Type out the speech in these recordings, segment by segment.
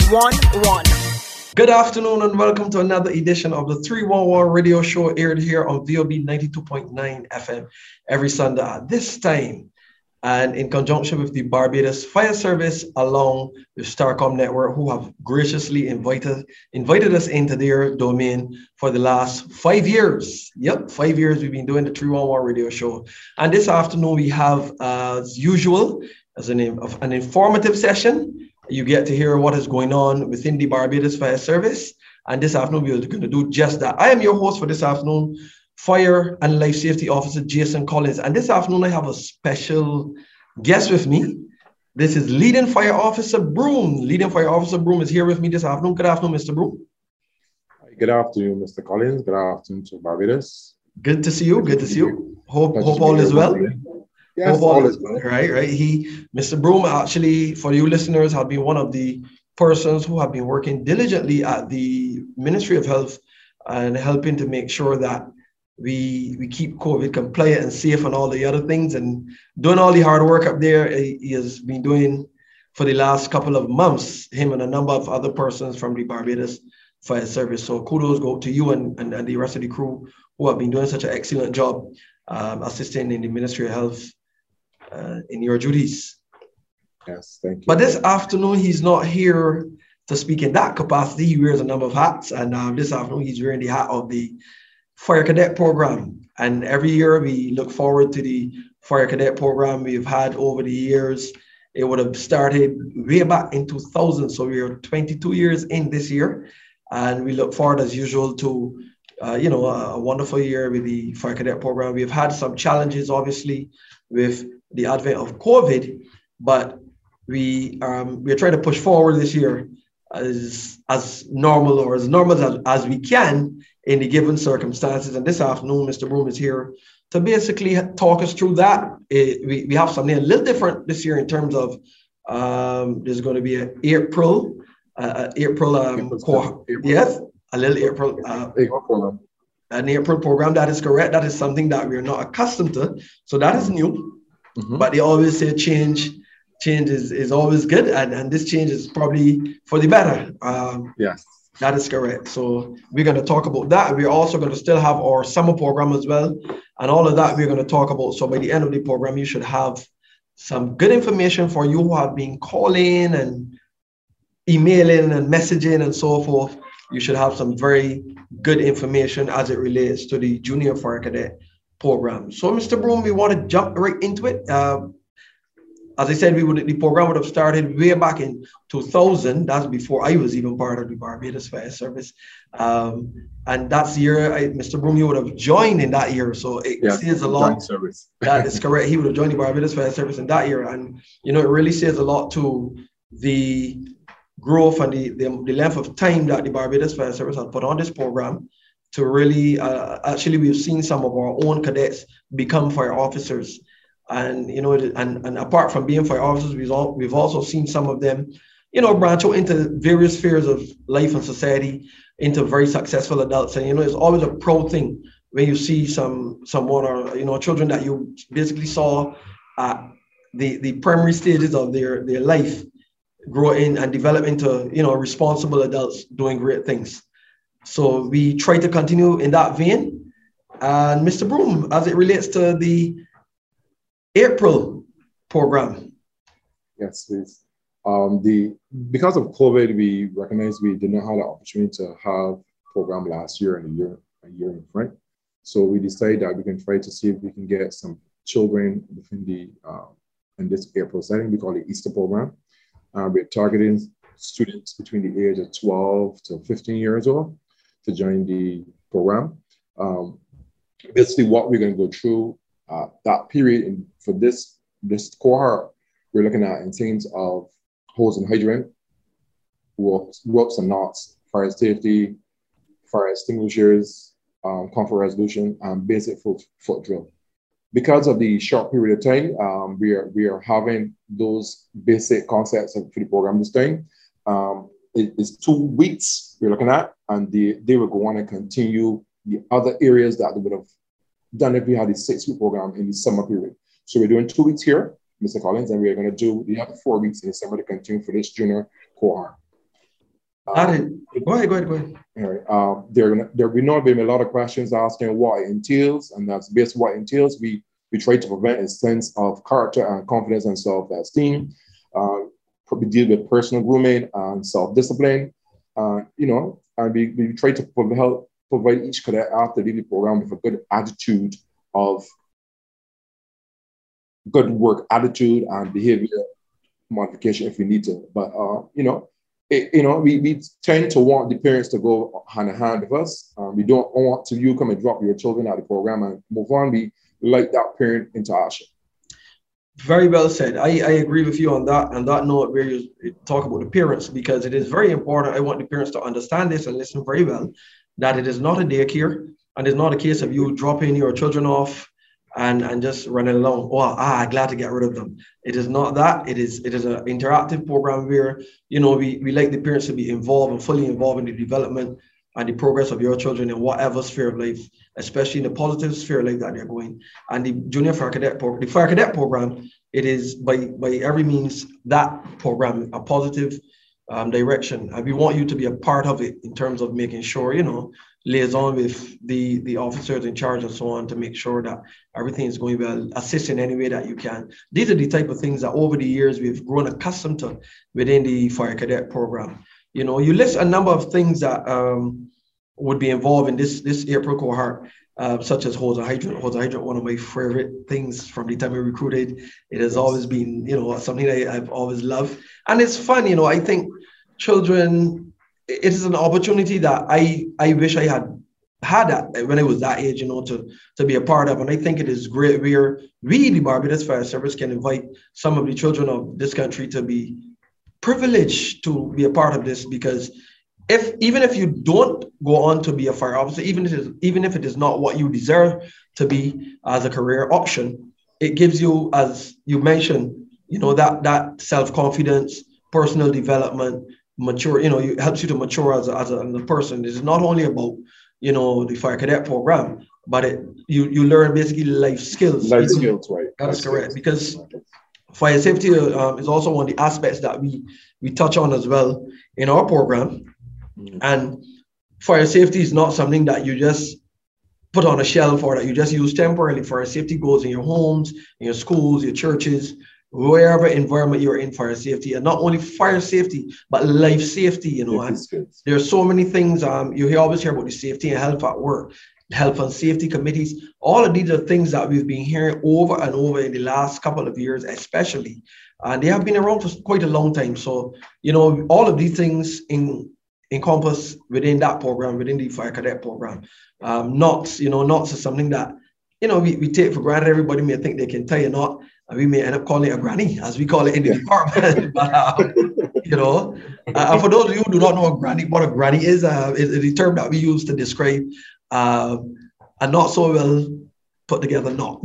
311. Good afternoon and welcome to another edition of the 311 radio show aired here on VOB 92.9 FM every Sunday at this time, and in conjunction with the Barbados Fire Service along with Starcom Network, who have graciously invited us into their domain for the last 5 years. Yep, 5 years we've been doing the 311 radio show. And this afternoon we have, as usual, as an informative session. You get to hear what is going on within the Barbados Fire Service. And this afternoon, we're going to do just that. I am your host for this afternoon, Fire and Life Safety Officer Jason Collins. And this afternoon, I have a special guest with me. This is Leading Fire Officer Broom. Leading Fire Officer Broom is here with me this afternoon. Good afternoon, Mr. Broom. Good afternoon, Mr. Collins. Good afternoon to Barbados. Good to see you. Good to see you. Hope all is well. Yes, all is well. Right. Mr. Broom, actually, for you listeners, have been one of the persons who have been working diligently at the Ministry of Health and helping to make sure that we keep COVID compliant and safe and all the other things, and doing all the hard work up there. He has been doing for the last couple of months, him and a number of other persons from the Barbados Fire Service. So kudos go to you and the rest of the crew who have been doing such an excellent job assisting in the Ministry of Health in your duties. Yes, thank you. But this afternoon, he's not here to speak in that capacity. He wears a number of hats, and this afternoon, he's wearing the hat of the Fire Cadet Program. And every year, we look forward to the Fire Cadet Program we've had over the years. It would have started way back in 2000, so we are 22 years in this year, and we look forward, as usual, to a wonderful year with the Fire Cadet Program. We've had some challenges, obviously, with the advent of COVID, but we're trying to push forward this year as normal or as we can in the given circumstances. And this afternoon, Mr. Broom is here to basically talk us through that. We have something a little different this year in terms of there's going to be an April an April program. That is correct. That is something that we're not accustomed to. So that is new. Mm-hmm. But they always say change is always good, and this change is probably for the better. Yes, that is correct. So we're going to talk about that. We're also going to still have our summer program as well, and all of that we're going to talk about. So by the end of the program, you should have some good information for you who have been calling and emailing and messaging and so forth. You should have some very good information as it relates to the Junior Fire Cadet Program. So, Mr. Broom, we want to jump right into it. As I said, the program would have started way back in 2000. That's before I was even part of the Barbados Fire Service. And that's the year, Mr. Broom, you would have joined in that year. So it says a lot. Service. That is correct. He would have joined the Barbados Fire Service in that year. And, it really says a lot to the growth and the length of time that the Barbados Fire Service has put on this program to really, actually, we've seen some of our own cadets become fire officers. And, and apart from being fire officers, we've also seen some of them, branch out into various spheres of life and society, into very successful adults. And, it's always a proud thing when you see someone or, children that you basically saw at the primary stages of their life grow in and develop into, responsible adults doing great things. So we try to continue in that vein. And Mr. Broom, as it relates to the April program. Yes, please. Because of COVID, we recognized we did not have the opportunity to have program last year and a year in front. So we decided that we can try to see if we can get some children within in this April setting. We call it Easter program. We're targeting students between the age of 12 to 15 years old to join the program. Basically, what we're going to go through that period, and for this cohort, we're looking at in terms of hose and hydrant, ropes and knots, fire safety, fire extinguishers, conflict resolution, and basic foot drill. Because of the short period of time, we are having those basic concepts for the program this time. It's 2 weeks we're looking at, and they will go on and continue the other areas that they would have done if we had a 6-week program in the summer period. So we're doing 2 weeks here, Mr. Collins, and we're going to do the other 4 weeks in the summer to continue for this junior cohort. That is, go ahead, go ahead, go ahead. Anyway, we know there'll be a lot of questions asking what it entails, and that's based on what it entails. We try to prevent a sense of character and confidence and self-esteem. We deal with personal grooming and self-discipline. And we try to help provide each cadet after leaving the program with a good attitude of good work attitude and behavior modification if we need to. But we tend to want the parents to go hand in hand with us. We don't want you come and drop your children out of the program and move on. We like that parent interaction. Very well said. I agree with you on that note where you talk about the parents, because it is very important. I want the parents to understand this and listen very well, that it is not a daycare, and it's not a case of you dropping your children off and just running along. Oh, glad to get rid of them. It is not that. It is an interactive program where, we like the parents to be involved and fully involved in the development and the progress of your children in whatever sphere of life, especially in the positive sphere of life that they're going. And the Junior Fire Cadet program, the Fire Cadet program, it is by every means that program, a positive direction. And we want you to be a part of it in terms of making sure, liaison with the officers in charge and so on to make sure that everything is going well, assist in any way that you can. These are the type of things that over the years we've grown accustomed to within the Fire Cadet program. You list a number of things that would be involved in this April cohort, such as hose and hydrant. Hose and hydrant, one of my favorite things from the time we recruited. It has always been, something that I've always loved. And it's fun, I think children, it is an opportunity that I wish I had that when I was that age, to be a part of. And I think it is great where we, the Barbados Fire Service, can invite some of the children of this country to be privileged to be a part of this, because even if you don't go on to be a fire officer, even if it is not what you deserve to be as a career option, it gives you, as you mentioned, that self-confidence, personal development, mature, it helps you to mature as a person. It's not only about, the Fire Cadet program, but you learn basically life skills. Life skills, right. That's correct. Because fire safety is also one of the aspects that we touch on as well in our program. Mm-hmm. And fire safety is not something that you just put on a shelf or that you just use temporarily. Fire safety goes in your homes, in your schools, your churches, wherever environment you're in. Fire safety, and not only fire safety, but life safety, and there are so many things. You always hear about the safety and health at work, health and safety committees. All of these are things that we've been hearing over and over in the last couple of years, especially. And they have been around for quite a long time. So, all of these things encompass within that program, within the Fire Cadet program. Knots is something that, we take for granted. Everybody may think they can tie a knot, and we may end up calling it a granny, as we call it in the department. But, for those of you who do not know what a granny is the term that we use to describe a not so well put together knot.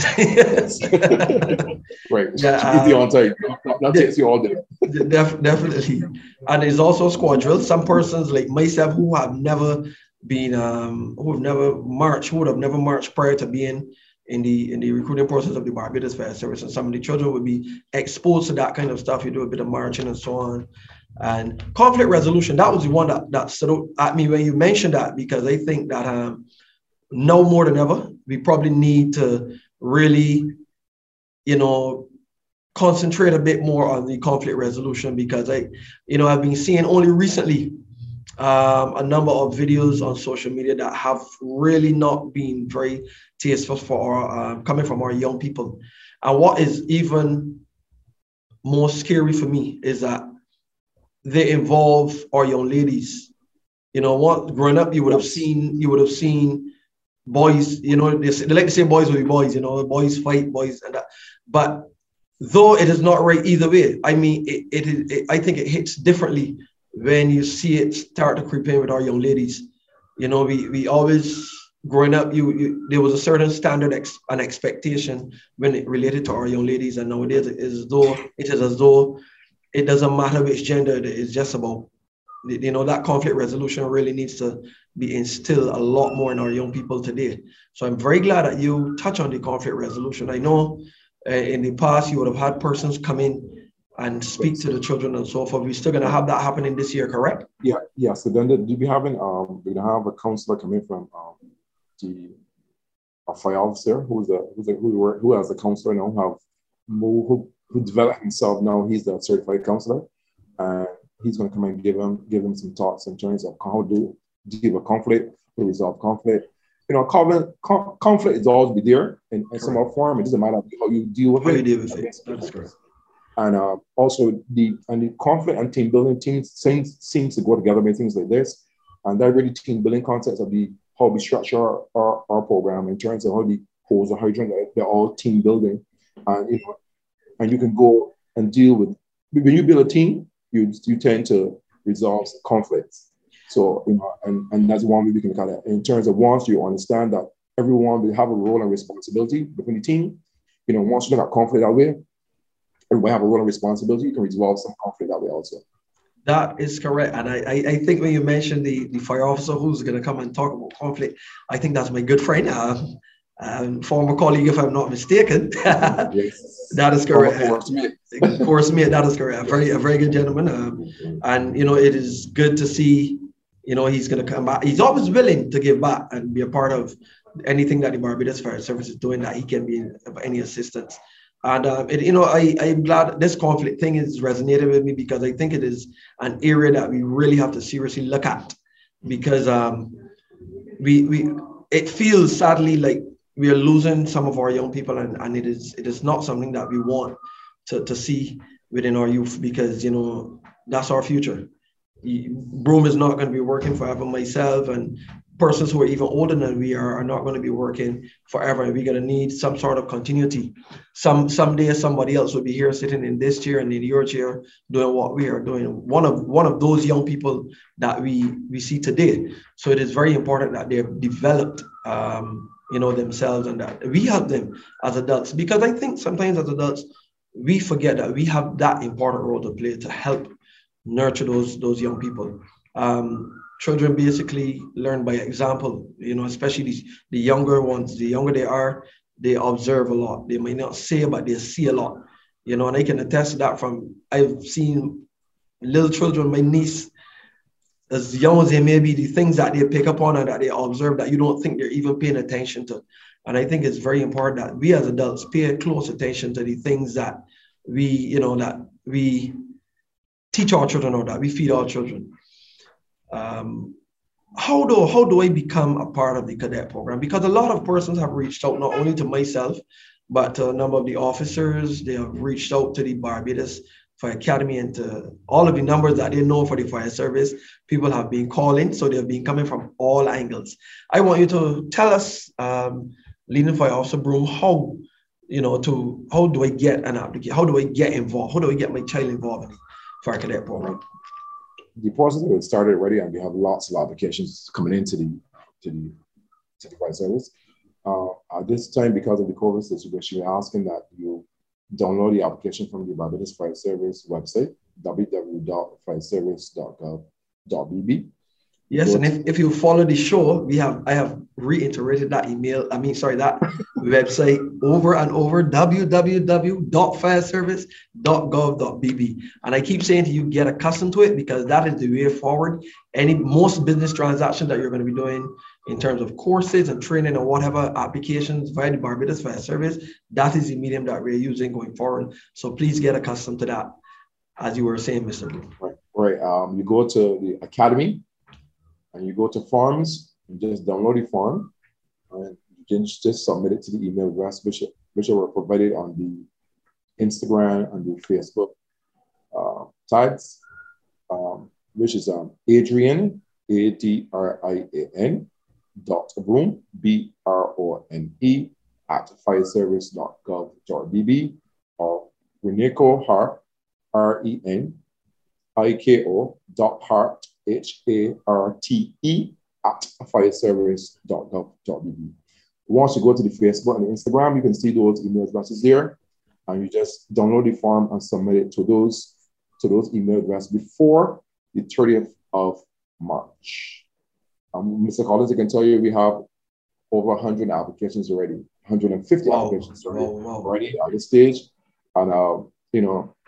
Right. Easy on time. That takes you all day. Definitely. And it's also squad drill. Some persons like myself who have never been, who would have never marched prior to being in the recruiting process of the Barbados Fire Service. And some of the children would be exposed to that kind of stuff. You do a bit of marching and so on. And conflict resolution, that was the one that stood out at me when you mentioned that, because I think that now more than ever, we probably need to really, concentrate a bit more on the conflict resolution, because I've been seeing only recently a number of videos on social media that have really not been very tasteful for coming from our young people. And what is even more scary for me is that they involve our young ladies. Growing up, you would have seen boys, they like to say boys will be boys, boys fight, boys and that. But though it is not right either way, I mean, I think it hits differently when you see it start to creep in with our young ladies. We always, growing up, there was a certain standard and expectation when it related to our young ladies, and nowadays it is as though it doesn't matter which gender it is, just about, that conflict resolution really needs to be instilled a lot more in our young people today. So I'm very glad that you touch on the conflict resolution. I know in the past you would have had persons come in and speak to the children and so forth. We're still going to have that happening this year, correct? Yeah. So then we're gonna have a counselor coming from a fire officer who has a counselor now, who developed himself now. He's the certified counselor, and he's going to come and give them some thoughts in terms of how to deal with conflict, to resolve conflict. You know, conflict is always be there in some form. It doesn't matter how you deal with it. That is correct. And also the conflict and team building seems to go together with things like this. And that really team building concepts of how we structure our program in terms of how the hose or hydrant, they're all team building. And and you can go and deal with, when you build a team, you tend to resolve conflicts. So, and that's one way we can look at it. In terms of, once you understand that everyone will have a role and responsibility within the team, once you look at conflict that way, everybody have a role and responsibility, you can resolve some conflict that way also. That is correct. And I think when you mentioned the fire officer who's going to come and talk about conflict, I think that's my good friend, former colleague, if I'm not mistaken. Yes. That is correct. Course mate, that is correct. A very good gentleman. And, it is good to see, he's going to come back. He's always willing to give back and be a part of anything that the Barbados Fire Service is doing, that he can be of any assistance. And, I'm glad this conflict thing is resonating with me, because I think it is an area that we really have to seriously look at, because it feels sadly like we are losing some of our young people, and it is not something that we want to see within our youth, because, that's our future. Broome is not going to be working forever. Myself and persons who are even older than we are not going to be working forever. We're going to need some sort of continuity. Someday somebody else will be here sitting in this chair and in your chair doing what we are doing. One of those young people that we see today. So it is very important that they've developed themselves, and that we help them as adults, because I think sometimes as adults we forget that we have that important role to play to help nurture those young people. Children basically learn by example, especially the younger ones. The younger they are, they observe a lot. They might not say, but they see a lot, and I can attest to that from, I've seen little children, my niece, as young as they may be, the things that they pick up on and that they observe that you don't think they're even paying attention to. And I think it's very important that we as adults pay close attention to the things that we teach our children, or that we feed our children. How do I become a part of the cadet program? Because a lot of persons have reached out, not only to myself, but to a number of the officers. They have reached out to the Barbados Fire Academy and to all of the numbers that they know for the fire service. People have been calling, so they've been coming from all angles. I want you to tell us, Leading Fire Officer Broome, how do I get an application? How do I get involved? How do I get my child involved in the Fire Cadet program? The process has started already, and we have lots of applications coming into the fire service. At this time, because of the COVID situation, we're asking that you download the application from the Barbados Fire Service website, www.fireservice.gov.bb. Yes, and if you follow the show, I have reiterated that that website over and over, www.fireservice.gov.bb. And I keep saying to you, get accustomed to it, because that is the way forward. Most business transactions that you're going to be doing in terms of courses and training or whatever applications via the Barbados Fire Service, that is the medium that we're using going forward. So please get accustomed to that, as you were saying, Mr. Broome. Right. You go to the academy, and you go to forms, and just download the form, and you can just submit it to the email address, which were provided on the Instagram and the Facebook tags, which is Adrian, ADRIAN, .Broome, BRONE, @fireservice.gov.bb, or Reneko Hart, RENIKO.Hart, HARTE, @fireservice.gov.bb. Once you go to the Facebook and the Instagram, you can see those email addresses there, and you just download the form and submit it to those email addresses before the 30th of March. Mr. Collins, I can tell you we have over 100 applications already, 150 applications already at this stage. And,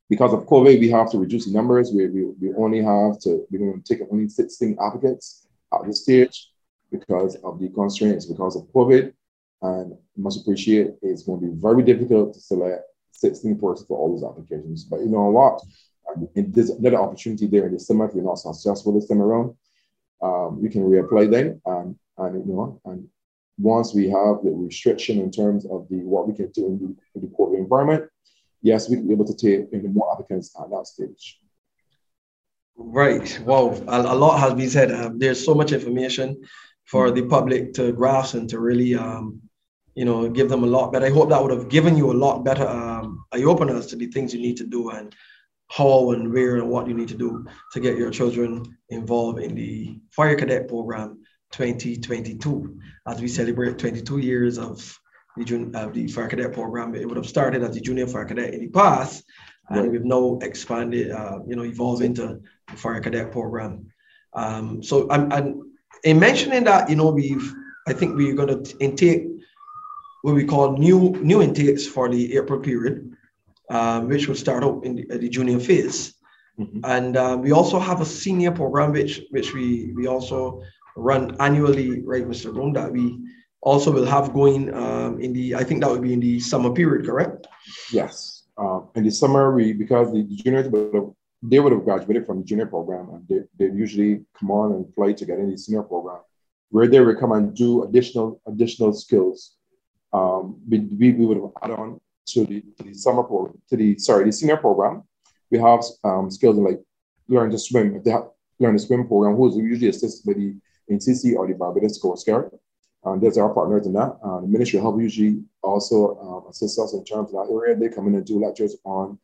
Because of COVID, we have to reduce the numbers. We're going to take only 16 applicants at this stage because of the constraints, because of COVID. And must appreciate it's going to be very difficult to select 16 persons for all those applications. But you know what? There's another opportunity there in the summer. If you're not successful this time around, you can reapply then. And once we have the restriction in terms of what we can do in the COVID environment, yes, we can be able to take in more applicants at that stage. Right. Wow. A lot has been said. There's so much information for the public to grasp and to really, give them a lot better. I hope that would have given you a lot better eye-openers to the things you need to do and how and where and what you need to do to get your children involved in the Fire Cadet Program 2022. As we celebrate 22 years of the Fire Cadet Program, it would have started as the Junior Fire Cadet in the past, and we've now expanded, evolved into the Fire Cadet Program. So I'm in mentioning that, I think we're going to intake what we call new intakes for the April period, which will start out in the junior phase. Mm-hmm. And we also have a senior program, which we also run annually, right, Mr. Broom, that we also will have going I think that would be in the summer period, correct? Yes. In the summer, because the juniors they would have graduated from the junior program, and they usually come on and play to get in the senior program, where they would come and do additional skills. We would have added on to the senior program. We have skills like learn to swim. If they have learn to swim program, who is usually assisted by the NCC or the Barbados Coast Guard. There's our partners in that. The Ministry of Health usually also assists us in terms of that area. They come in and do lectures on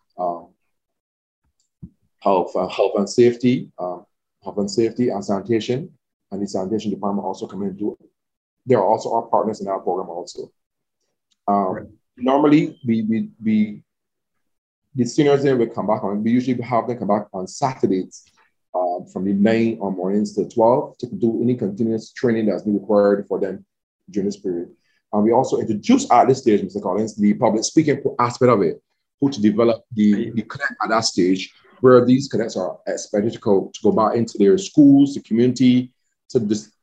health and safety and sanitation. And the sanitation department also come in and do it. They are also our partners in our program also. Right. Normally, the seniors then will come back on. We usually have them come back on Saturdays from the 9 on mornings to 12 to do any continuous training that's been required for them during this period. And we also introduce at this stage, Mr. Collins, the public speaking aspect of it, who to develop the cadet at that stage, where these cadets are expected to go back into their schools, the community, to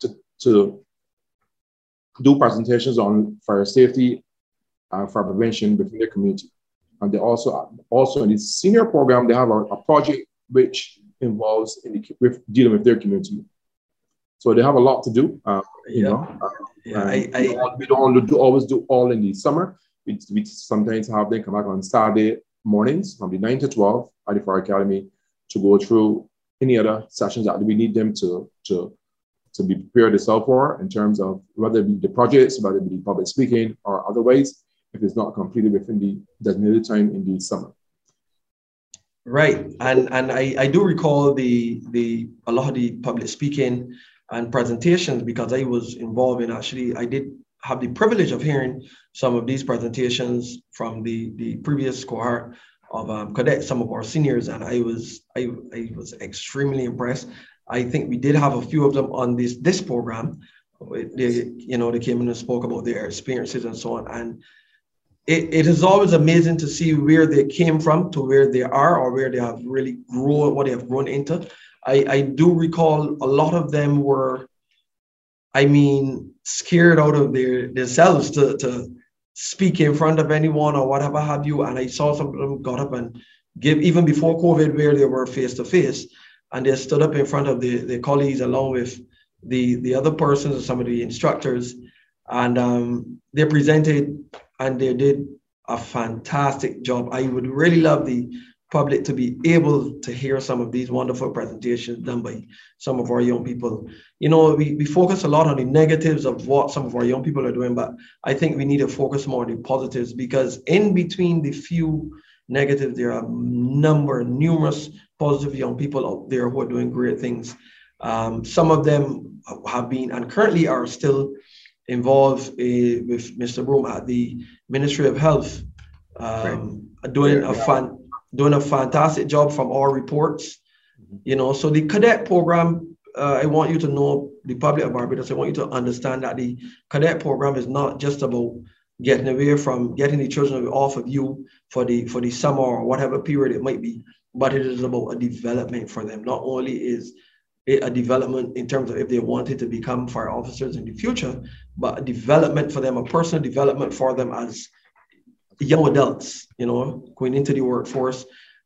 do presentations on fire safety and fire prevention within their community. And they also in the senior program, they have a project which involves dealing with their community. So they have a lot to do. We don't always do all in the summer. We sometimes have them come back on Saturday mornings from the 9 to 12 at the Fire Academy to go through any other sessions that we need them to be prepared themselves for, in terms of whether it be the projects, whether it be public speaking or other ways, if it's not completed within the designated time in the summer. Right, and I do recall a lot of the public speaking and presentations, because I was involved in, I did have the privilege of hearing some of these presentations from the previous cohort of cadets, some of our seniors, and I was extremely impressed. I think we did have a few of them on this program. They came in and spoke about their experiences and so on, and it is always amazing to see where they came from to where they are, or where they have really grown, what they have grown into. I do recall a lot of them were, scared out of themselves to speak in front of anyone or whatever have you. And I saw some of them got up and even before COVID, where they were face to face, and they stood up in front of the colleagues along with the other persons and some of the instructors, and they presented and they did a fantastic job. I would really love the public to be able to hear some of these wonderful presentations done by some of our young people. We focus a lot on the negatives of what some of our young people are doing, but I think we need to focus more on the positives, because in between the few negatives, there are numerous positive young people out there who are doing great things. Some of them have been and currently are still involved with Mr. Broom at the Ministry of Health, doing a fantastic job from our reports. So the cadet program, I want you to know, the public of Barbados, I want you to understand that the cadet program is not just about getting the children off of you for the summer or whatever period it might be, but it is about a development for them. Not only is it a development in terms of if they wanted to become fire officers in the future, but a development for them, a personal development for them as young adults, going into the workforce.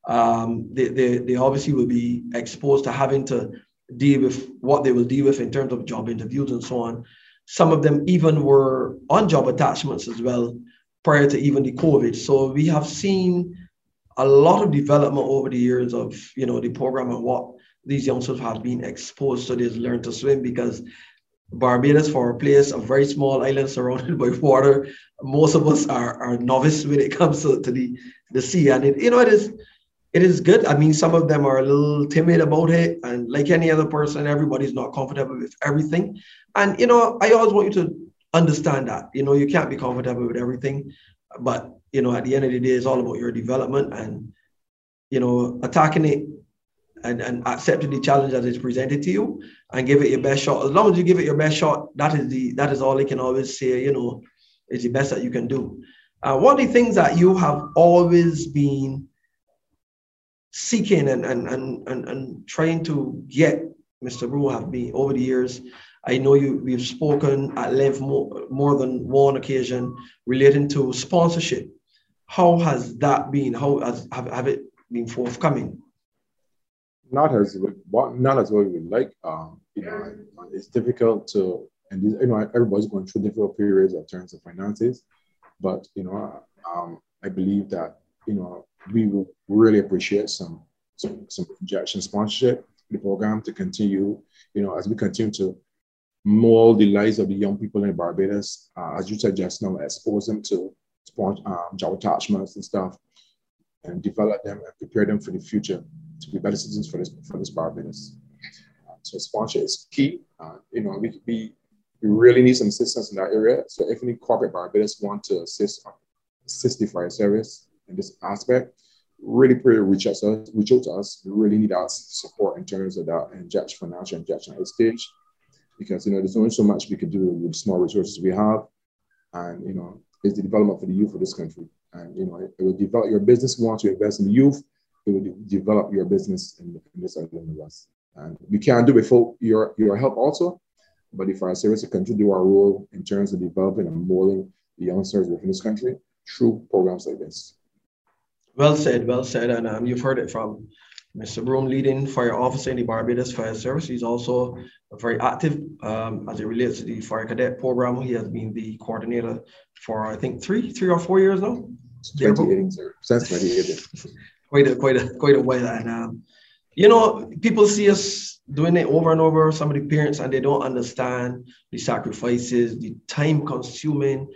They obviously will be exposed to having to deal with what they will deal with in terms of job interviews and so on. Some of them even were on job attachments as well prior to even the COVID. So we have seen a lot of development over the years of, the program and what these youngsters have been exposed to. They've learned to swim because Barbados, for a place, a very small island surrounded by water, most of us are novice when it comes to the sea. And it is good. I mean, some of them are a little timid about it. And like any other person, everybody's not comfortable with everything. And, I always want you to understand that, you can't be comfortable with everything. But, at the end of the day, it's all about your development and, attacking it and accepting the challenge that is presented to you and give it your best shot. As long as you give it your best shot, that is all they can always say, is the best that you can do. One of the things that you have always been seeking and trying to get, Mr. Broom, have been over the years. I know we've spoken at length more than one occasion relating to sponsorship. How has that been? How have it been forthcoming? Not as well we would like. It's difficult to, and everybody's going through difficult periods in terms of finances. But I believe that we will really appreciate some injection sponsorship in the program to continue. As we continue to mold the lives of the young people in Barbados, as you said just now, expose them to job attachments and stuff, and develop them and prepare them for the future to be better citizens for this Barbados. So sponsorship is key. We really need some assistance in that area. So if any corporate Barbados want to assist the fire service in this aspect, really reach out to us. We really need our support in terms of that financial injection at this stage, because there's only so much we could do with the small resources we have, and it's the development for the youth of this country. And it will develop your business. We want to invest in the youth. It will develop your business in this island of us. And we can't do it without your help also. But if our service can do our role in terms of developing and molding the youngsters within this country through programs like this. Well said. And you've heard it from Mr. Broom, leading fire officer in the Barbados Fire Service. He's also very active as it relates to the fire cadet program. He has been the coordinator for, I think, three or 4 years now. 2018, sir. Since 2018. quite a while. And people see us doing it over and over, some of the parents, and they don't understand the sacrifices, the time consuming,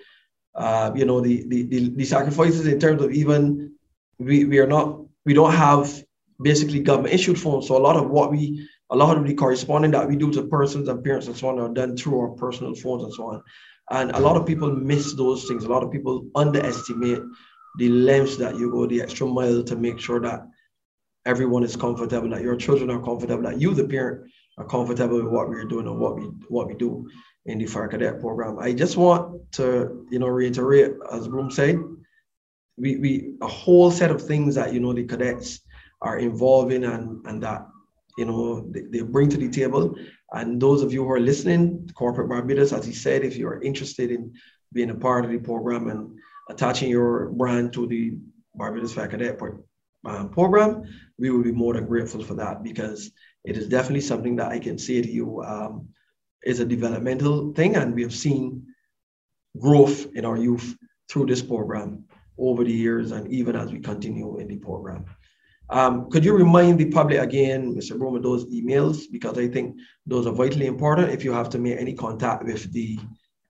the sacrifices in terms of even we don't have basically government issued phones. So a lot of the corresponding that we do to persons and parents and so on are done through our personal phones and so on. And a lot of people miss those things. A lot of people underestimate the lengths that you go, the extra mile to make sure that everyone is comfortable, that your children are comfortable, that you, the parent, are comfortable with what we're doing and what we do in the fire cadet program. I just want to, reiterate, as Broom said, we a whole set of things that, the cadets are involved in and that, they bring to the table. And those of you who are listening, Corporate Barbados, as he said, if you're interested in being a part of the program and attaching your brand to the Barbados Fire Cadet program, we will be more than grateful for that, because it is definitely something that I can say to you is a developmental thing, and we have seen growth in our youth through this program over the years and even as we continue in the program. Could you remind the public again, Mr. Broom, those emails, because I think those are vitally important if you have to make any contact with the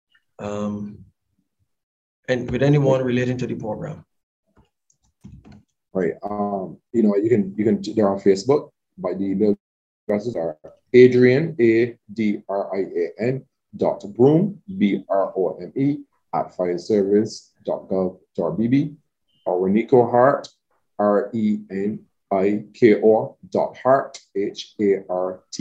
and with anyone relating to the program. Right. You can they're on Facebook, by the email addresses are Adrian, ADRIAN .Broome, BROME @fireservice.gov.bb, or Reniko Hart, RENIKO .Hart,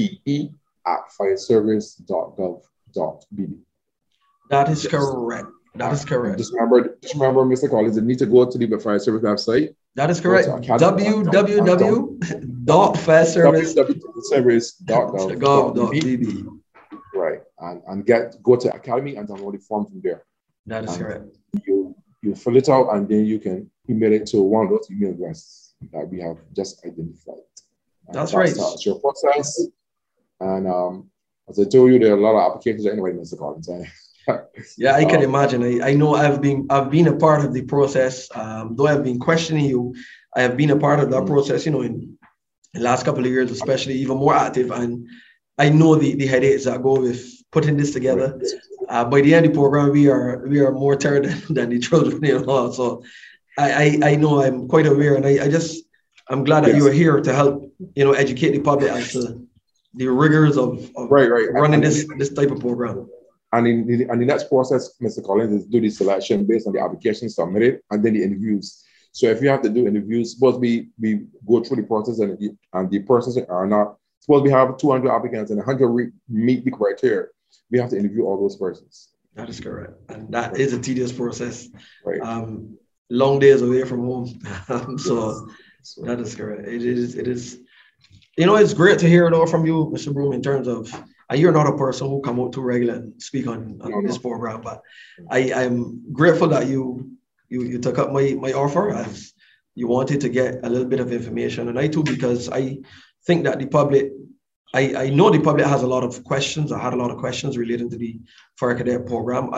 HARTE @fireservice.gov.bb. That is correct. That is correct. Just remember, Mr. Collins, you need to go to the fire service website. That is correct. www.fireservice.gov.bb. Right, and go to Academy and download the form from there. That is correct. You fill it out and then you can email it to one of those email addresses that we have just identified. That's right. That's your process. And as I told you, there are a lot of applications anyway, Mr. Collins. Yeah, I can imagine. I know I've been a part of the process. Though I've been questioning you, I have been a part of that process, in the last couple of years, especially even more active. And I know the headaches that go with putting this together. By the end of the program, we are more tired than the children, So I know I'm quite aware, and I'm glad that you are here to help, educate the public as to the rigors of running this type of program. And in the next process, Mr. Collins, is do the selection based on the application submitted and then the interviews. So if you have to do interviews, suppose we go through the process and the persons are not, suppose we have 200 applicants and 100 meet the criteria, we have to interview all those persons. That is correct. And that is a tedious process. Right. Long days away from home. So that is correct. It is. It's great to hear it all from you, Mr. Broom, in terms of, you're not a person who come out too regular and speak on this program, but I'm grateful that you took up my offer as you wanted to get a little bit of information. And I too, because I think that the public, I know the public has a lot of questions. I had a lot of questions relating to the Fire Cadet program.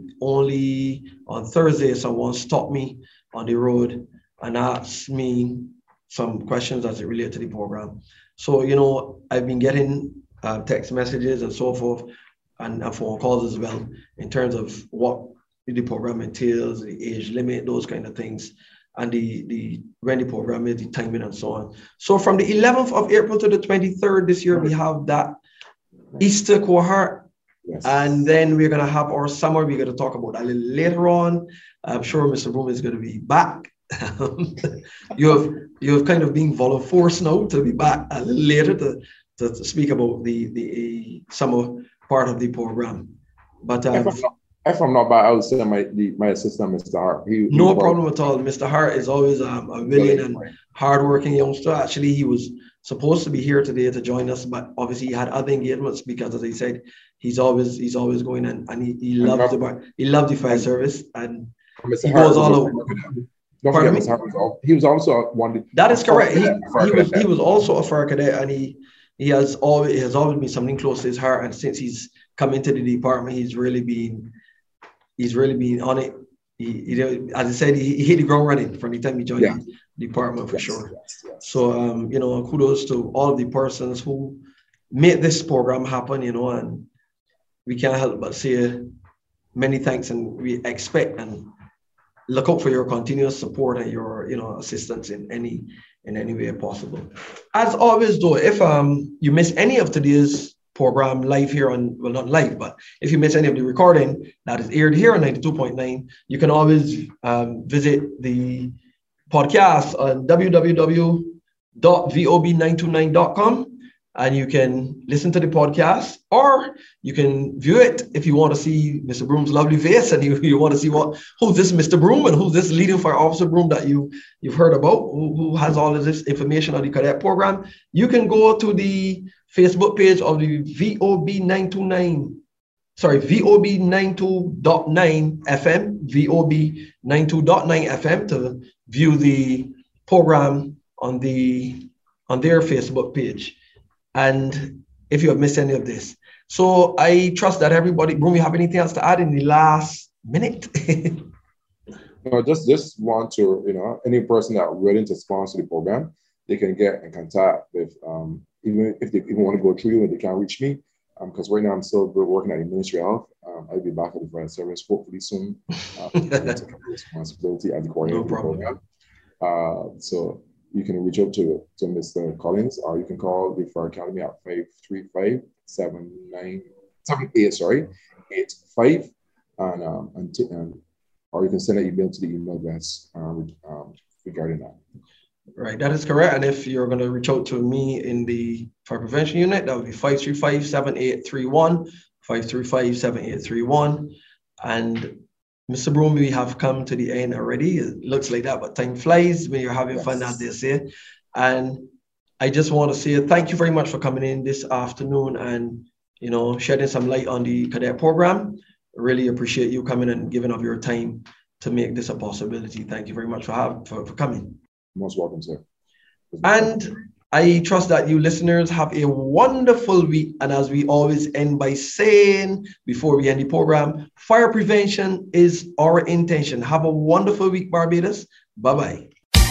On Thursday, someone stopped me on the road and asked me some questions as it related to the program. So, I've been getting text messages and so forth, and phone calls as well, in terms of what the program entails, the age limit, those kind of things, and when the program is, the timing and so on. So from the 11th of April to the 23rd this year, we have that Easter cohort. Yes. And then we're going to have our summer. We're going to talk about that a little later on. I'm sure Mr. Broom is going to be back. You have kind of been forced now to be back a little later to speak about the summer part of the program. But if I'm not back, I would say my assistant, Mr. Hart. No problem at all. Mr. Hart is always a willing and hardworking youngster. Actually, he was supposed to be here today to join us, but obviously he had other engagements because, as I said, he's always going and he loves the fire service, and Mr. he Hart goes all over. Don't forget, Mr. Hart he was also one. That is correct. He was also a fire cadet, and he has always been something close to his heart. And since he's come into the department, he's really been on it. As I said, he hit the ground running from the time he joined the department for sure. Yes. So kudos to all of the persons who made this program happen. And we can't help but say many thanks, and we expect and look out for your continuous support and your assistance in any way possible. As always, though, if you miss any of today's program live here on, well, not live, but if you miss any of the recording that is aired here on 92.9, you can always visit the podcast on www.vob929.com, and you can listen to the podcast, or you can view it if you want to see Mr. Broom's lovely face, and you want to see who's this Mr. Broom and who's this leading fire officer Broom that you've heard about, who has all of this information on the cadet program. You can go to the Facebook page of the VOB92.9 FM, VOB92.9 FM, to view the program on their Facebook page. And if you have missed any of this. So I trust that everybody, Broom, you have anything else to add in the last minute? No, just want to, any person that willing to sponsor the program, they can get in contact with, even if they even want to go through you and they can't reach me, because right now I'm still working at the Ministry of Health. I'll be back at the fire service hopefully soon. Take responsibility as the coordinator of the program. So you can reach out to Mr. Collins, or you can call the Fire Academy at 535-7885, or you can send an email to the email address regarding that. Right, that is correct. And if you're going to reach out to me in the fire prevention unit, that would be 535-7831, 535-7831. And Mr. Broom, we have come to the end already. It looks like that, but time flies when you're having fun, as they say. And I just want to say thank you very much for coming in this afternoon and, shedding some light on the cadet program. I really appreciate you coming and giving up your time to make this a possibility. Thank you very much for coming. Most welcome, sir. And I trust that you listeners have a wonderful week. And as we always end by saying, before we end the program, fire prevention is our intention. Have a wonderful week, Barbados. Bye-bye.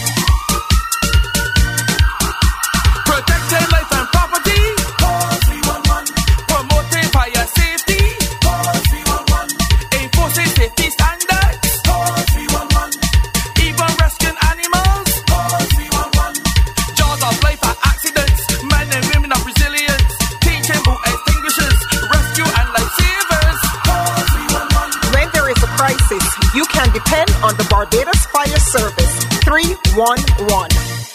Protecting life and property. Call 311. Promoting fire safety. Call 311. Enforcing safety standards. Call 311. Even rescuing animals. Call 311. Jaws of life are accidents. Men and women are resilience. Teaching boat extinguishers. Rescue and lifesavers. Call 311. When there is a crisis, you can depend on the Barbados Fire Service 311.